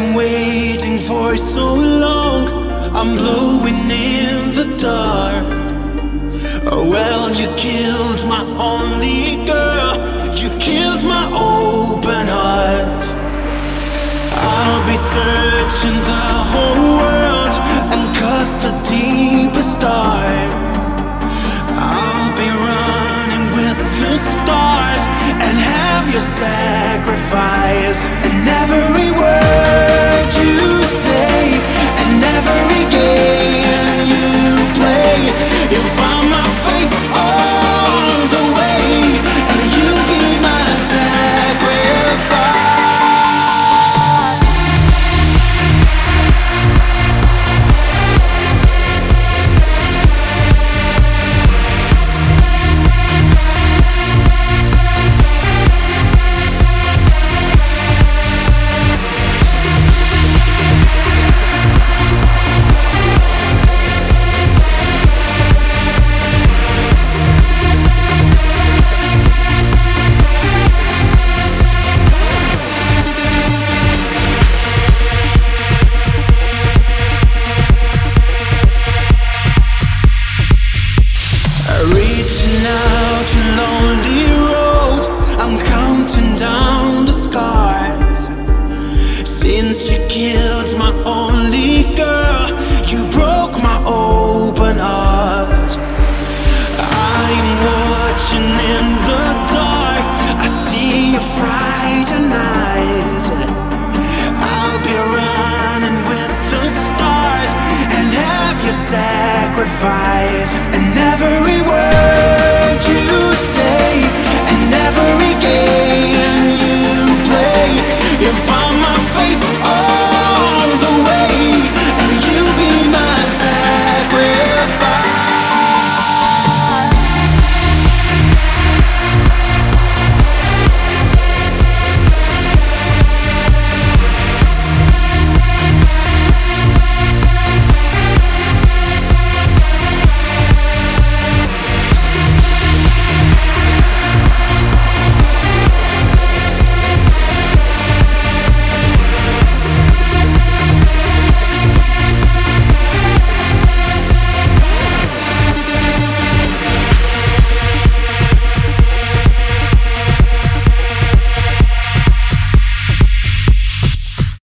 waiting for so long. I'm blowing in the dark. Oh, well, you killed my only girl. You killed my open heart. I'll be searching the whole world and cut the deepest dark. I'll be running with the stars and have your sacrifice. And every word you say and every game you play, you find my face all the way, and you be my sacrifice. Reaching out your lonely road, I'm counting down the scars. Since you killed my only girl, you broke my open heart. I'm watching in the dark, I see your frightened eyes. I'll be running with the stars and have your sacrifice.